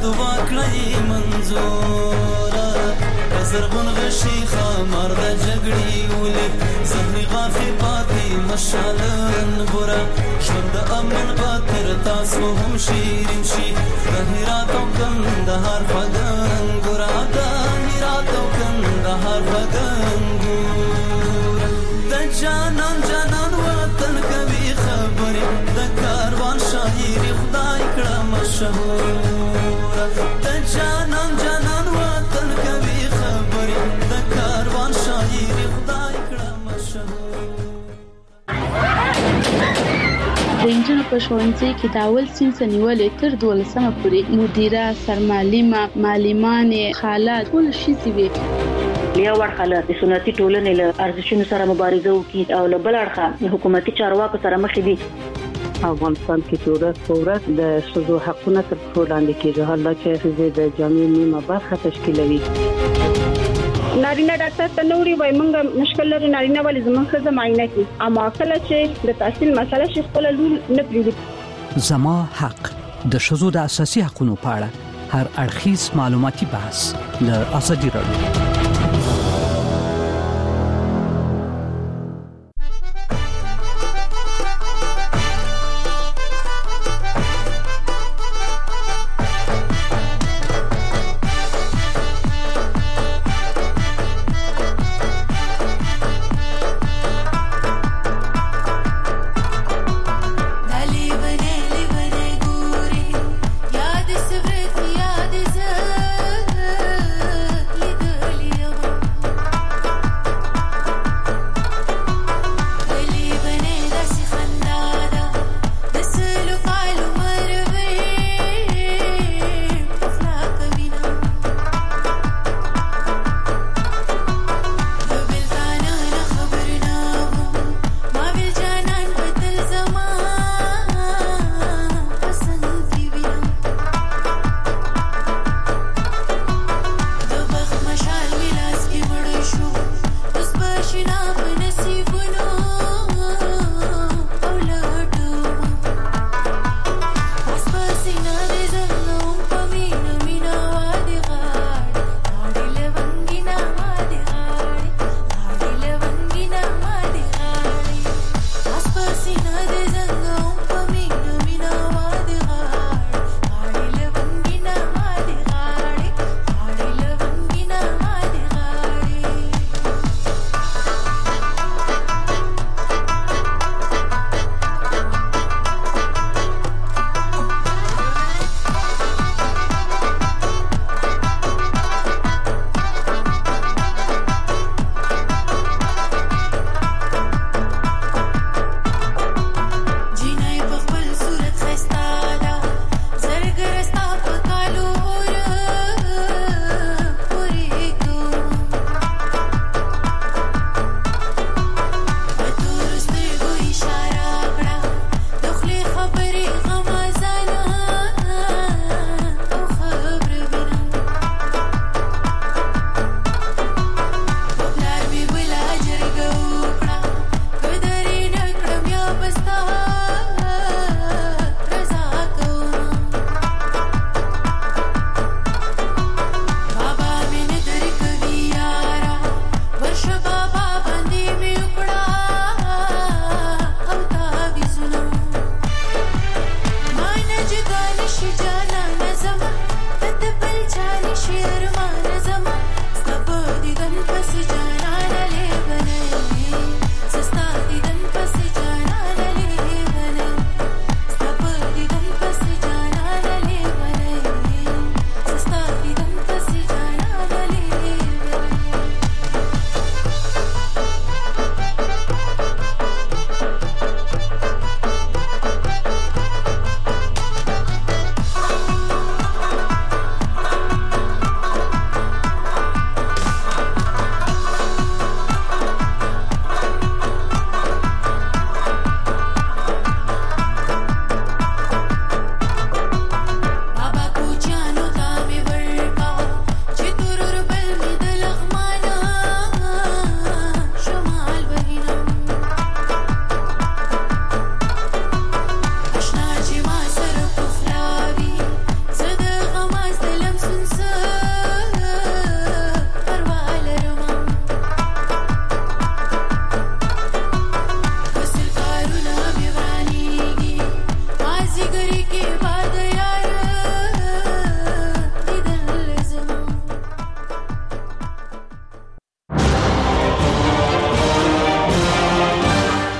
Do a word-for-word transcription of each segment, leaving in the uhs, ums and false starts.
دعا کړی منظوره زرغون غشي خمر د جګړې ولې زهري غافي پاتې مشالن ګوره ژوند د امن به تر تاسو هم شیرین شي د هرات او کندهار فدن ګوره د هرات او کندهار فدن ګوره د جانان جانان وطن کوي خبرې د کاروان شاعري خدای کړه مشهوره د جانان جانان وطن کوي د کاروان شاعري خدای کړه مشهور. د انجنونو په ښوونځي کې د اول صنف نیولې تر دولسمه پورې مدیره، سرمعلمه، معلمانې، خاله ټول شي وي. یو ورخاله د سنتي ټولنې له ارزښتونو سره مبارزه وکړي او له بل اړخه حکومتي چارواکو سره مخ دي. افغانستان کې ټولنه فورت د شذو حقونه تر څو لاندې کېږي، حالا چې د جامعې نیمه برخه تشکیلوي. نارینه ډاکټر ته نوري وای مونږ مشکل لري نارینه ولې زموږ ښځه معاینه کوي، اما کله چې د تحصیل مسله شي خپل لور نه پریږدي. زما حق د شذو د اساسي حقوقو په اړه هر اړخیز معلوماتي بحث له ازادي راډیو. याद सवरत याद ज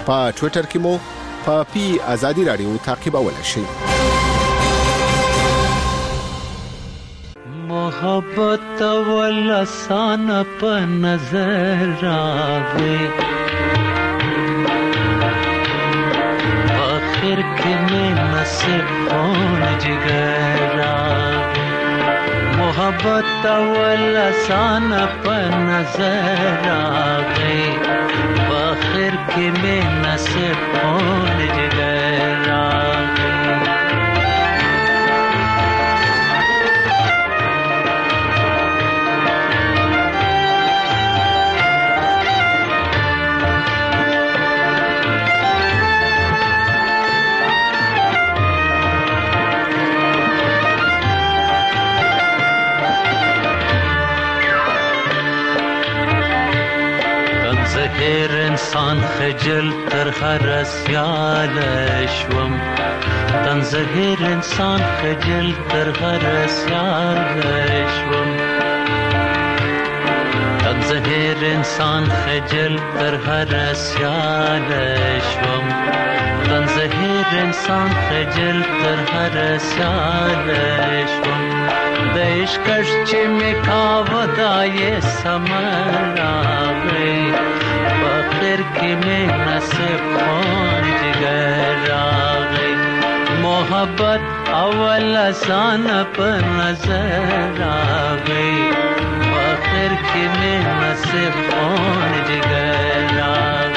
په ټوئیټر کې مو په پی ازادي رادیو تعقیبولای شئ. محبت ولسان په نظر راغی آخر کې مې نصیب خون جگر راغی محبت ولسان په نظر راغی آخر کې مې نصیب خون جگر راغی هر انسان خجل تر هر سیال شوم تن زهر انسان خجل تر هر سیال شوم تن زهر انسان خجل تر هر سیال شوم تن زهر انسان خجل تر هر سیال شوم د عشقش چې می کاوه دای سمر راغی آخر کې مې نصیب خون جگر راغی محبت اول آسان په نظر راغی آخر کې مې نصیب خون جگر راغی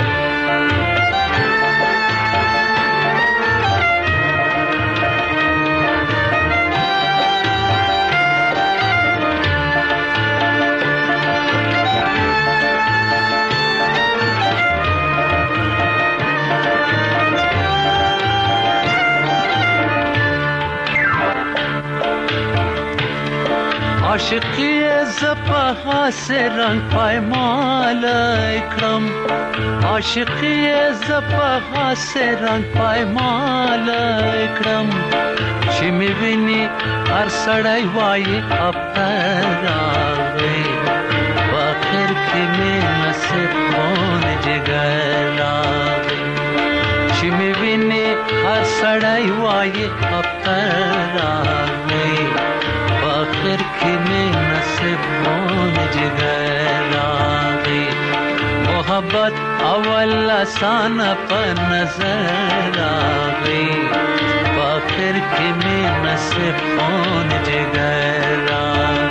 عاشقی زپا سے رنگ پایمال اکرم عاشقی زپا سے رنگ پایمال اکرم چې می ویني هر سړی وایي افر راغی آخر کې مې نصیب خون جگر راغی چې می ویني هر سړی وایي افر راغی آخر کې مې نصیب خون جگر راغی محبت اول آسان په نظر راغی آخر کې مې نصیب خون جگر راغی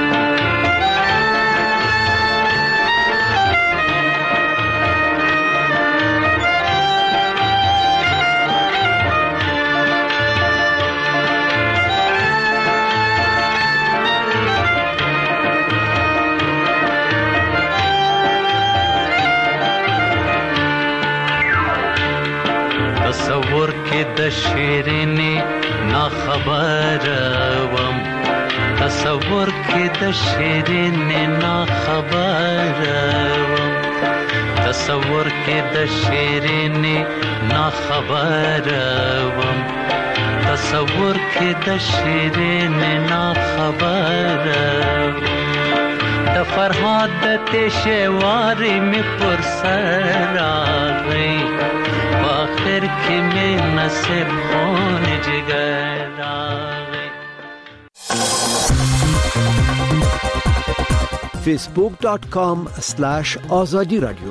تصور کې د شیرینې نا خبر وم تصور کې د شیرینې نا خبر وم تصور کې د شیرینې نا خبر وم تصور کې د شیرینې نا خبر د فرهاد د تشواري می پر سر راغی آخر کې مې نصیب خون جگر راغی facebook dot com slash azadi radio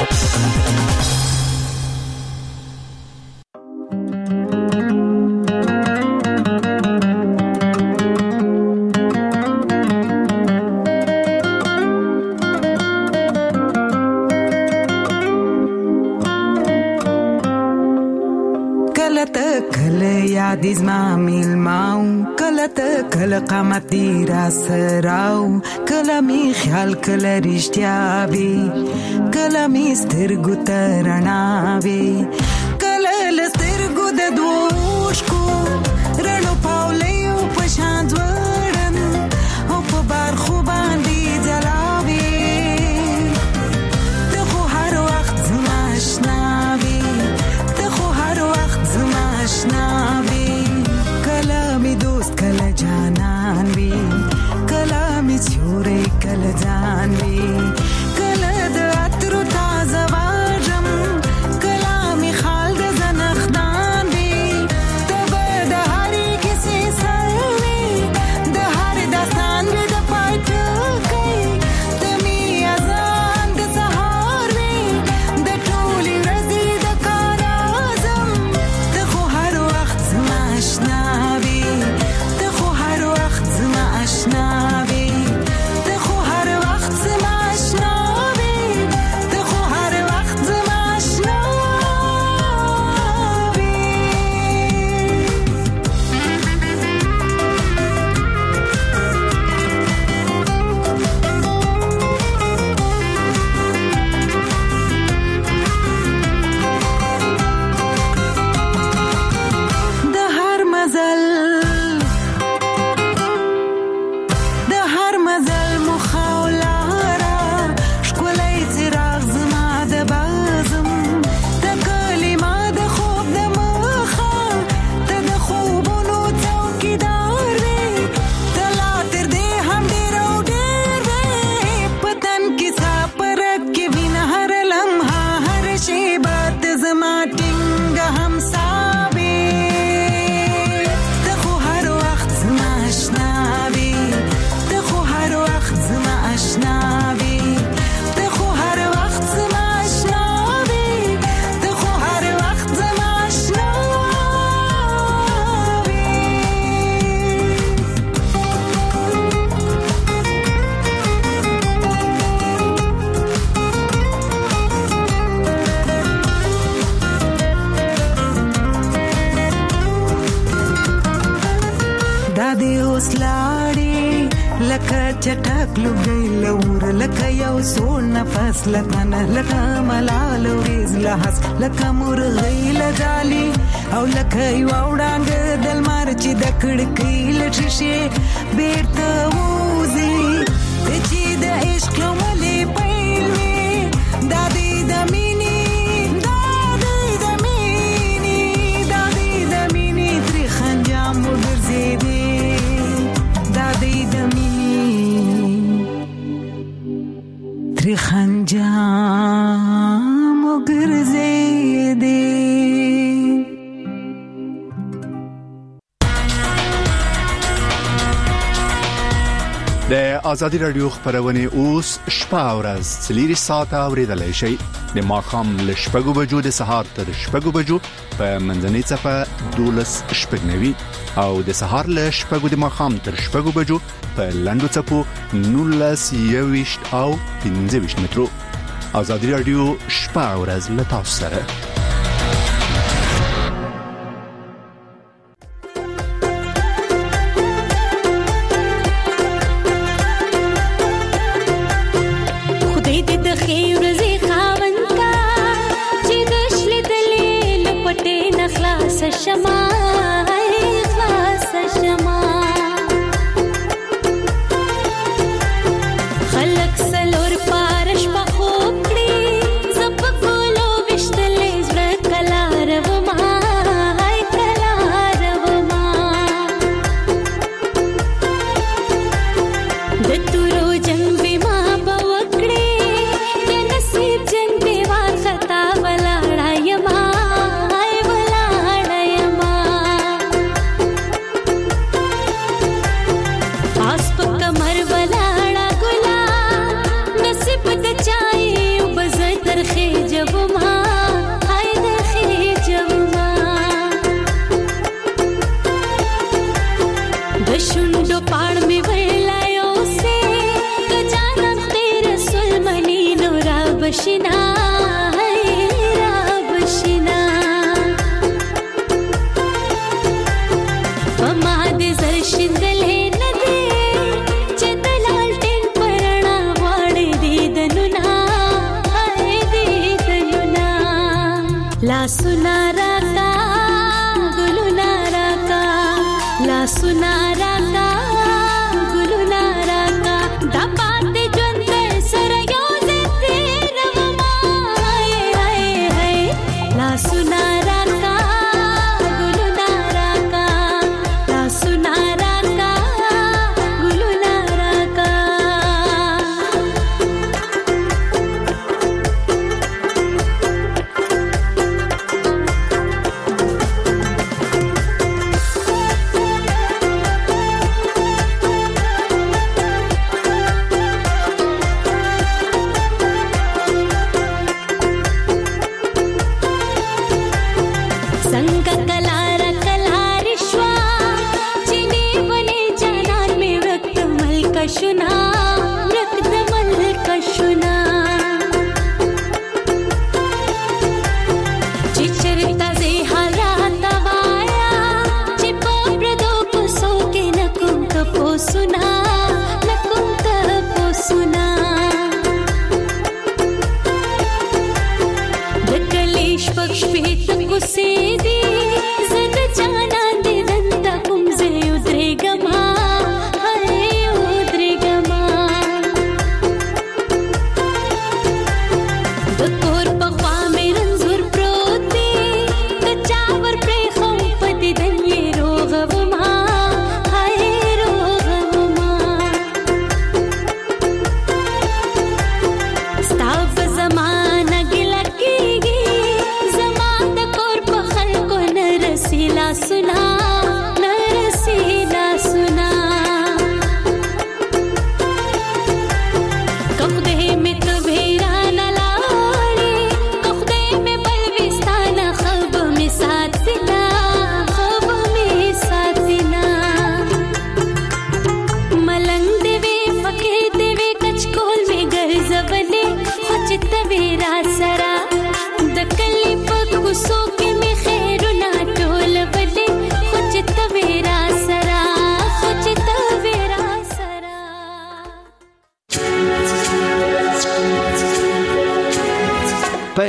دیز ما میل ماو کله ته کله قامت دی را سراو کله می خیال کله رښتیا وی کله می سترګو ترنا وی کله لسترګو د دوش کو رڼو پاولیو پشان ورن او په بار خو باندې جلاوی ته خو هر وخت زما آشنا وی ته خو هر وخت زما آشنا کله جانان وی کله می چورې کله جان وی کله د اترو تازه واجم کله دادی اوس لاړې لکه چټک لوګي لور لکه یو سوړ نفس لکه نه لکه ملال وريز لحس لکه مرغۍ لجالي او لکه یو وړاند دلمار چې د کړکۍ لټشي بیرته وځي چې د عشق ملي پېلوي دادی د مینې دادی د مینې دادی د مینې تر خنجام وګرځېدې دادی د مینې تر خنجام وګرځېدې. د ازادي رادیو خبرونه اوس شپه او ورځ څلور ساعته اوریدلای شي د ماخام ل شپږو بجو د سهار تر شپږو بجو په منځنۍ صفه دولس شپږنوي او د سهار ل شپږو د ماخام تر شپږو بجو په لندو صفو نولس یويشت او پنځه ویشت مترو. ازادي رادیو شپه او ورځ له تاسو سره. دا پاتې ژوند سره یو ځای تیروما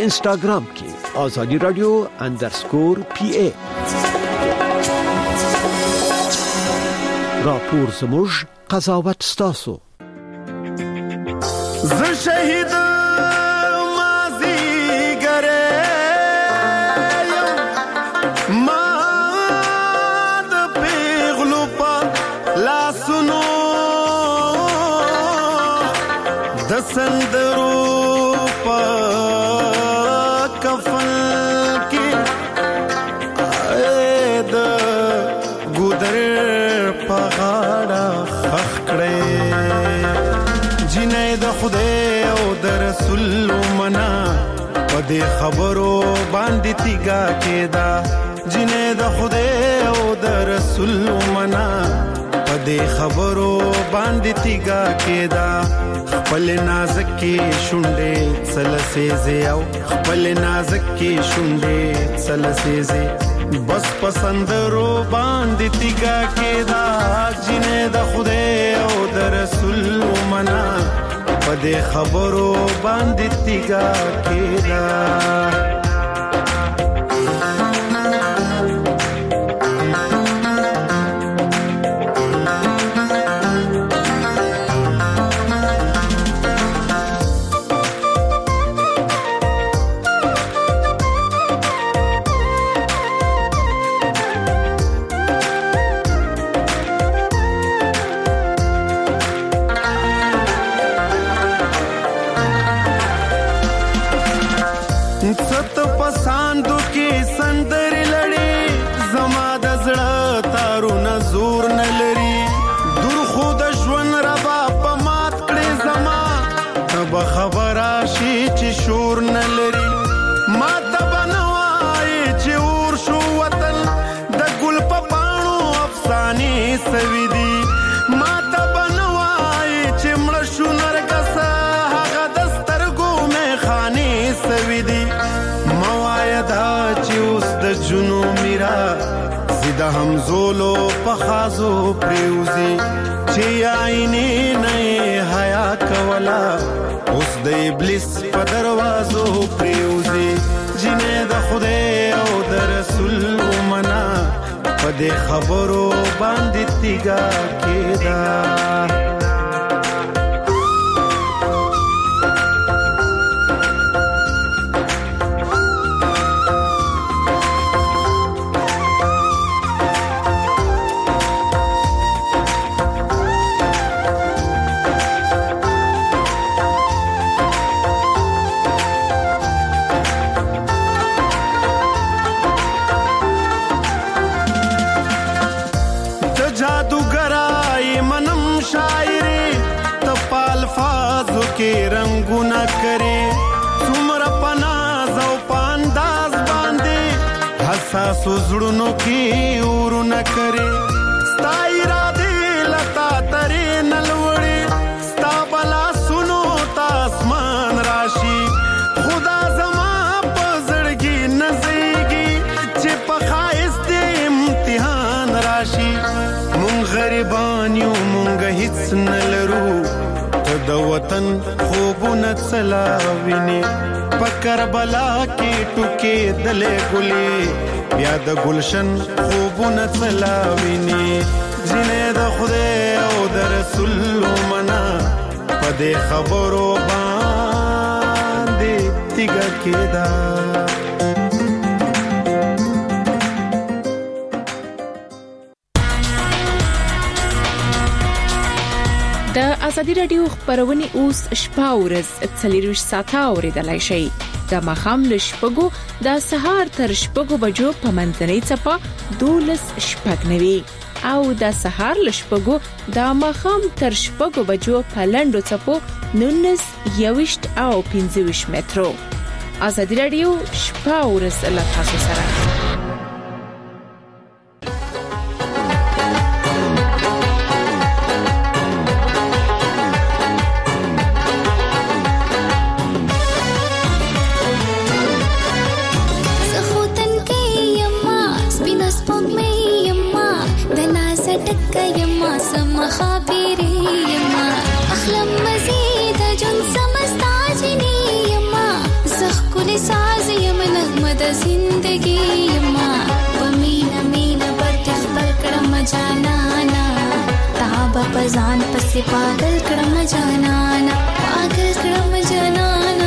انسټاګرام کې آزادی رادیو انډرسکور پی ای. راپور زموږ قضاوت ستاسو. ز شهید مازی ګره ما د پیغلو په لاسونو د سندرو په کفن کې د ګودر په غاړه خخ کړې جنې د خدای او د رسول منا په دې خبرو باندې تیګه کېدا جنې د خدای او د رسول منا په دې خبرو باندې تیګه کېدا خپل نازک کې شونډې سلسېزې او خپل نازک کې شونډې سلسېزې بس پسندرو باندې تیګه کېدا جنې د خدای او د رسول منا په دې خبرو باندې تیګه کېدا. ست پساندو کې سندر لړې زما د زړه تارونه زور نه لري دور خو د ژوند ربا په مات کړې زما تب خبره شي چې شور نه لري ما ته بنوای چې اور شو وطن د ګل په پاڼو افسانې سوي دي ما ته بنوای چې مړ شو نرګس هغه د سترګو مې خانې سوي دي موایدا چې اوس د جنو میرا زیده همزولو په خازو پریوزی چې آئینې نه حیا کولا اوس د ابلیس په دروازو پریوزی جنې د خدای او د رسول منا په دې خبرو باندې تیګه کېدا. کې رنگونه کرے څومره پناز او پانداز باندې حساس زړونو کې ورونه کرے ستا اراده لتا ترې نلوړې ستا بلا سنو تاسمان راشي خدا زما په زړګي نزيږي چې په خایست امتحان راشي مونږ غریبان یو مونږ هیڅ نلرو د وطن خوبونه څلاوینه په کربلا کې ټوکې دلې ګلې بیا د گلشن خوبونه څلاوینه جنې د خدای او د رسول منا په دې خبرو باندې تیګه کېدا. د ازادي رادیو خبرونه اوس شپه ورځ څلورویشت ساعته اوریدلای شئ د مخام له شپږو د سهار تر شپږو بجو په منځنۍ چپه دولس شپږ نوي او د سهار له شپږو د مخام تر شپږو بجو په لنډو چپو نونس یوشت او پنځه مترو. ازادي رادیو شپه ورځ له تاسو سره. أحلم مزيد جن سمستعجني يما زخ خلی ساز یم نغمه د زندگی یما ومینا مینا بد خپل کړم جانانا تابه پزان پسې پاگل کړم جانانا پاگل کړم جانانا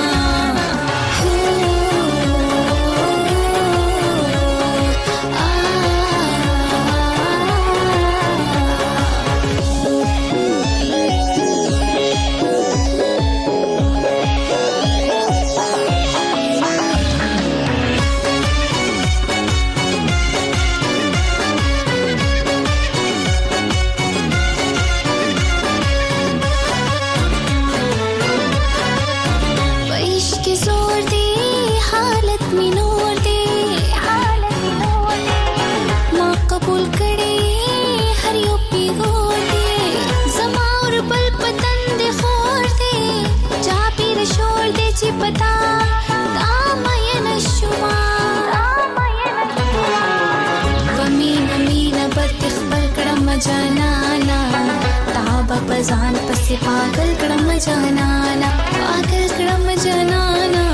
जनाना ताबा पजान पसे पागल कड़म जनाना पागल कड़म जनाना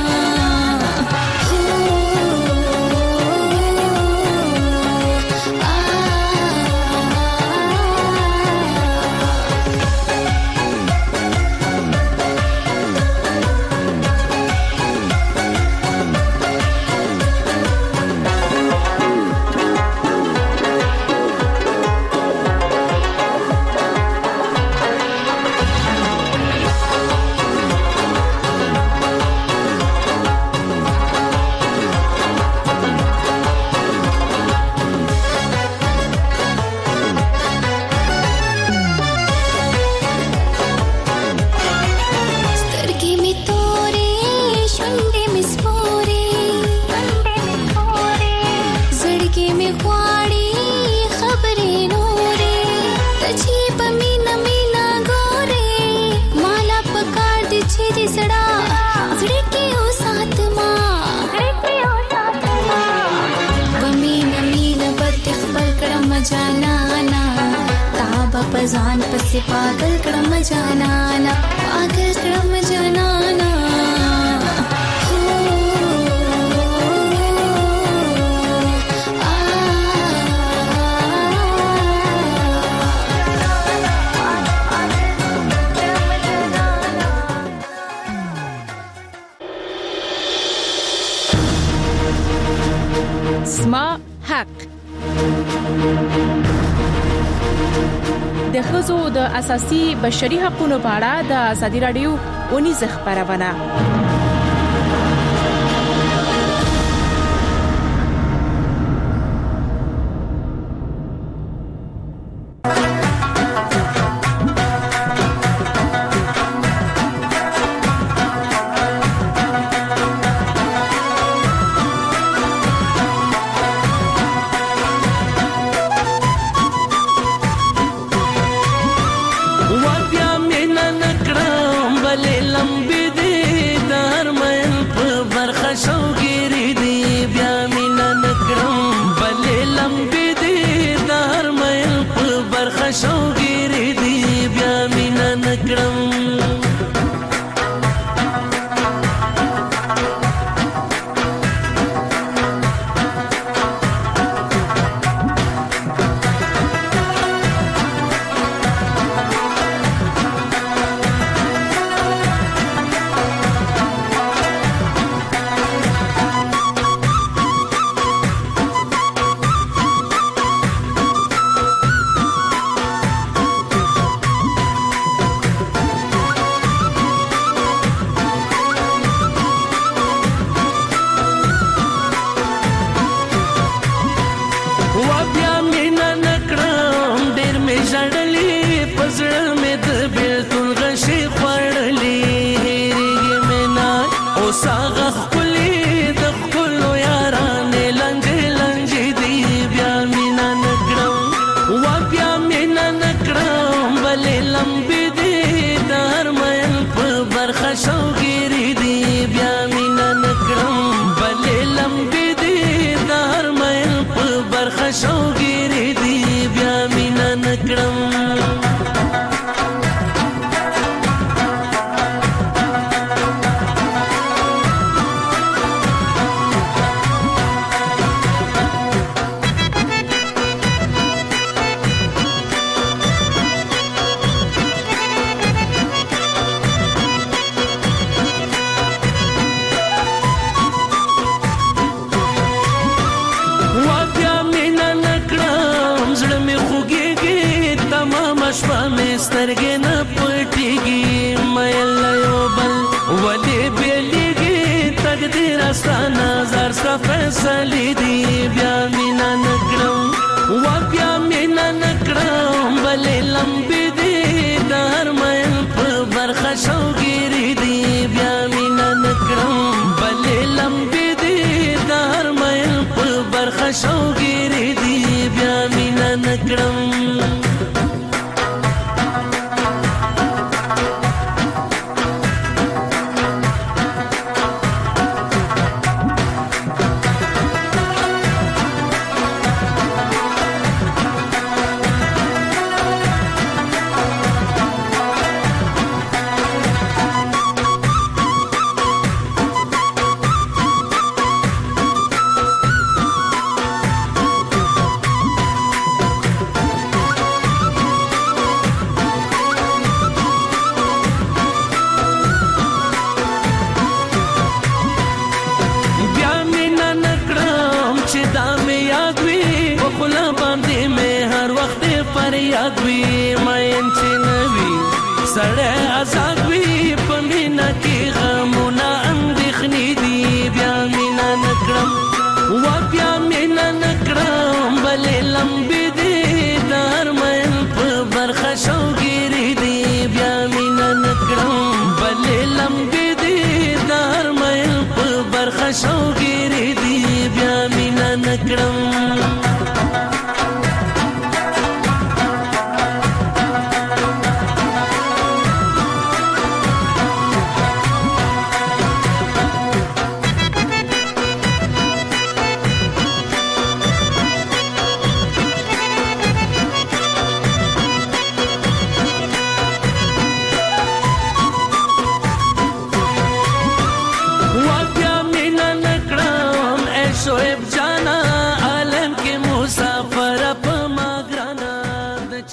पजान पसे पागल कड़म जनाना पागल कड़म जनाना स्मा حق د ښځو د اساسي بشري حقوقو په اړه د ازادي رادیو ونیز خبرونه سترګې نه پټيږي مې یو بل ولې بیلېږي تقدیر ستانه زر سره فیصلې دي بیا مینا نکړم و بیا مینا نکړم بلې لمبې دي د هر مېن په برخه شوګيري دي بیا مینا نکړم بلې لمبې دي د هر مېن په برخه شوګيري دي بیا مینا نکړم یاد وی مې چې نوي سړی